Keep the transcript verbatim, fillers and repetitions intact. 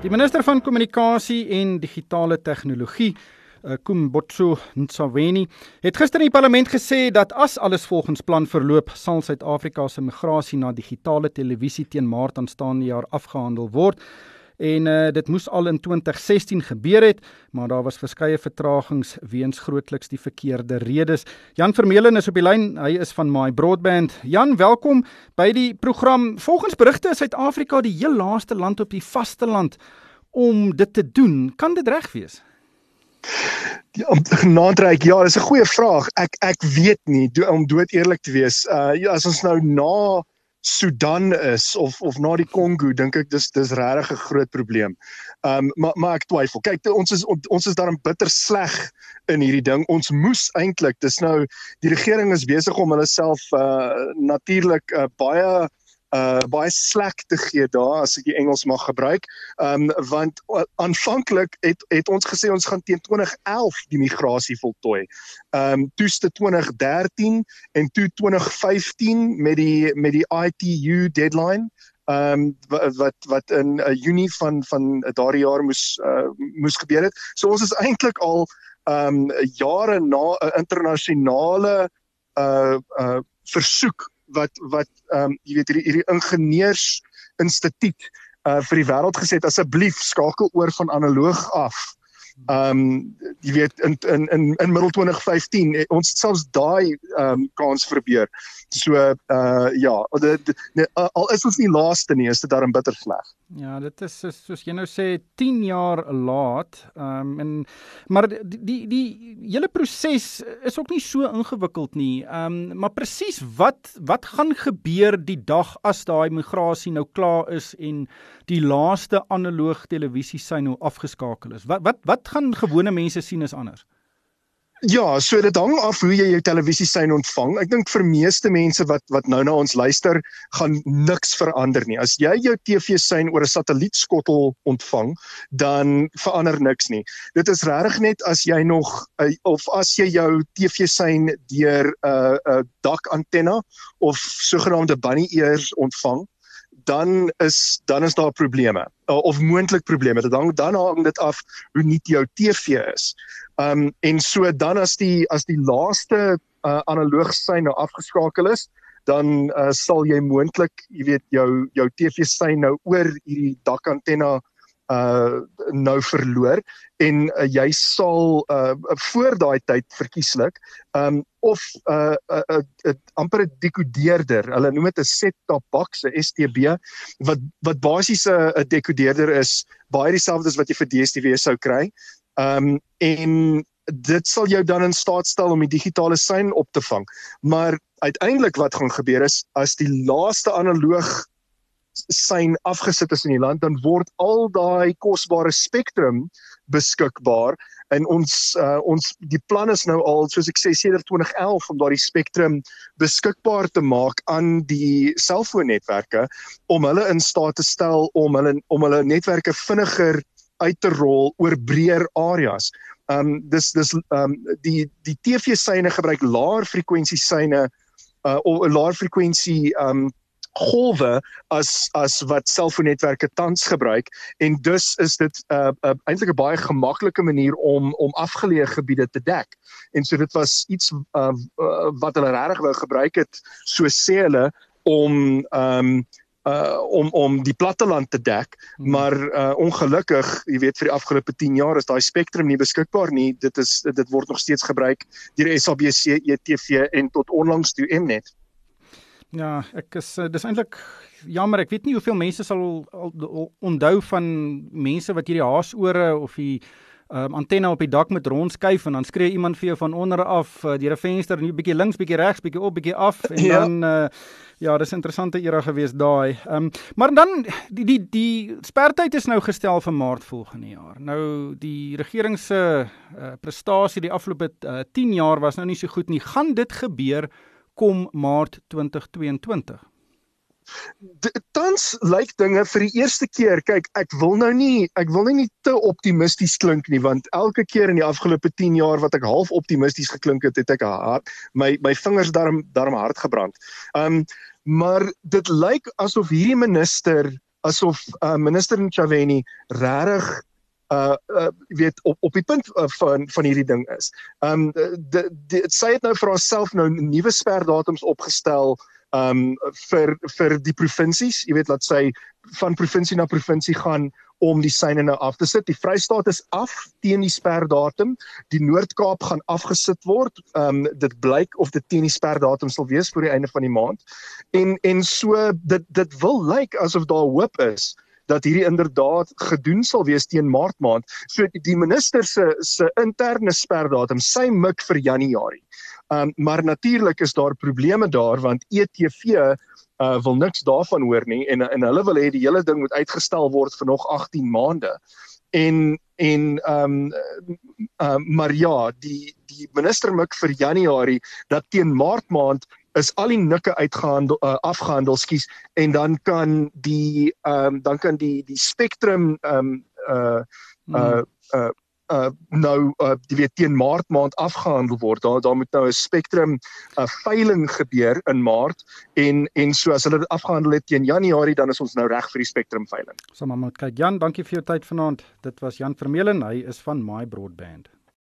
Die minister van Kommunikasie en Digitale Tegnologie, Kumbotso Ntshavheni, het gister in die parlement gesê dat as alles volgens plan verloop, sal Suid-Afrika se migrasie na digitale televisie teen Maart aanstaande jaar afgehandel word. En uh, dit moes al in twintig sestien gebeur het, maar daar was verskeie vertragings weens grootliks die verkeerde redes. Jan Vermeulen is op die lyn, hy is van My Broadband. Jan, welkom by die program. Volgens berigte is Suid-Afrika die heel laaste land op die vasteland om dit te doen. Kan dit reg wees? Ja, Naandryk, ja, dis 'n goeie vraag. Ek ek weet nie, do, om dood eerlik te wees. Uh ja, as ons nou na Sudan is of of na die Kongo, dink ek dis dis regtig 'n groot probleem. Um maar maar ek twyfel. Kyk, ons is ons is daarom bitter sleg in hierdie ding. Ons moes eintlik, dis nou die regering is besig om hulle self uh natuurlik uh, baie Uh, baie slack te gee daar, as ek die Engels mag gebruik, um, want uh, aanvanklik het, het ons gesê ons gaan teen twintig elf die migrasie voltooi. Um, toeste twintig dertien en toe twintig vyftien met die, met die I T U deadline, um, wat, wat in uh, Junie van, van daardie jaar moes, uh, moes gebeur het. So ons is eintlik al um, jare na 'n internasionale uh, uh, versoek wat wat ehm um, jy weet hierdie hierdie ingenieursinstituut uh vir die wêreld gesê het, asseblief skakel oor van analoog af. Ehm um, jy weet in in in in middel twintig vyftien ons het selfs daai ehm um, kans verbeur. So uh ja, de, de, de, al is ons nie laaste nie, is dit daarom bitter sleg. Ja, dit is soos jy nou sê tien jaar laat. Ehm um, en maar die die die hele proses is ook nie so ingewikkeld nie. Ehm um, maar presies wat wat gaan gebeur die dag as daai migrasie nou klaar is en die laaste analoog televisie sy nou afgeskakel is? Wat wat wat gaan gewone mense sien is anders? Ja, so dit hang af hoe jy jou televisiesein ontvang. Ek dink vir meeste mense wat wat nou na ons luister, gaan niks verander nie. As jy jou T V-sein oor 'n satellietskottel ontvang, dan verander niks nie. Dit is regtig net as jy nog uh, of as jy jou T V-sein deur 'n uh, uh, dakantenna of sogenaamde bunny ears ontvang, dan is dan is daar probleme uh, of moontlik probleme. Dan dan hang dit af hoe nuut jou T V is. Um en so dan as die as die laaste uh, analoog sein nou afgeskakel is, dan uh, sal jy moontlik, jy weet, jou jou T V-sein nou oor hierdie dakantenna uh nou verloor en uh, jy sal uh voor daai tyd verkieslik um of 'n uh, uh, uh, uh, amper 'n dekodeerder, hulle noem dit 'n set-top box, 'n S T B, wat wat basies 'n 'n dekodeerder is, baie dieselfde as wat jy vir D S T V sou kry. Um en dit sal jou dan in staat stel om die digitale sein op te vang. Maar uiteindelik wat gaan gebeur is, as die laaste analoog sein afgesit is in die land, dan word al daai kosbare spektrum beskikbaar en ons uh, ons die plan is nou al, soos ek sê, sedert twintig elf om daardie spektrum beskikbaar te maak aan die selfoonnetwerke om hulle in staat te stel om hulle om hulle netwerke vinniger uit te rol oor breër areas. Um dis dis um die die T V-seine gebruik laer frekwensie seine uh, of laer frekwensie um golwe as as wat selfoonnetwerke tans gebruik en dus is dit uh, uh, eintlik 'n baie gemaklike manier om om afgeleë gebiede te dek. En so dit was iets uh, uh, wat hulle regtig wou gebruik het, so sê hulle, om um uh om om die platteland te dek, hmm. maar uh ongelukkig, jy weet, vir die afgelope tien jaar is daai spektrum nie beskikbaar nie. Dit is dit word nog steeds gebruik deur S A B C, E T V en tot onlangs toe M-net. Ja, ek is dis eintlik jammer. Ek weet nie hoeveel mense sal onthou van mense wat hierdie haasore of die um, antenna op die dak met rondskuif en dan skree iemand vir jou van onder af uh, deur 'n venster, nie bietjie links, bietjie regs, bietjie op, bietjie af en ja. dan uh, ja, dis 'n interessante era gewees daai. Um, maar dan die die die spertyd is nou gestel vir Maart volgende jaar. Nou die regering se uh, prestasie die afgelope uh, tien jaar was nou nie so goed nie. Gaan dit gebeur kom Maart twintig tweeëntwintig? Tans lyk dinge vir die eerste keer, kyk, ek wil nou nie, ek wil nie te optimisties klink nie, want elke keer in die afgelope tien jaar wat ek half optimisties geklink het, het ek hard, my, my vingers daarom, daarom hard gebrand. Um, maar dit lyk asof hierdie minister asof uh, minister Ntshavheni regtig uh uh weet op op die punt uh, van van hierdie ding is. Um de, de, sy het nou vir haarself nou nuwe sperdatums opgestel um vir vir die provinsies. Jy weet, laat sy van provinsie na provinsie gaan om die syne nou af te sit. Die Vrystaat is af teen die sperdatum. Die Noord-Kaap gaan afgesit word. Um dit blyk of dit teen die sperdatum sal wees voor die einde van die maand. En en so dit dit wil lyk asof daar hoop is dat hierdie inderdaad gedoen sal wees teen Maart maand. So die minister se se interne sperdatum, sy mik vir Januarie. Um, maar natuurlik is daar probleme daar, want E T V uh, wil niks daarvan hoor nie, en, en hulle wil hê die hele ding moet uitgestel word vir nog agttien maande. En, en um, uh, maar ja, die, die minister mik vir Januarie, dat teen Maart maand is al die nikke uitgehandel, uh, afgehandel, skies, en dan kan die um, dan kan die die Spectrum um, uh, uh, uh, uh, nou uh, die weet teen Maart maand afgehandel word. Daar daar moet nou 'n Spectrum uh, veiling gebeur in Maart, en en so as hulle dit afgehandel het teen Januarie, dan is ons nou reg vir die Spectrum veiling. So maar kyk, Jan, dankie vir jou tyd vanaand. Dit was Jan Vermeulen, hy is van My Broadband.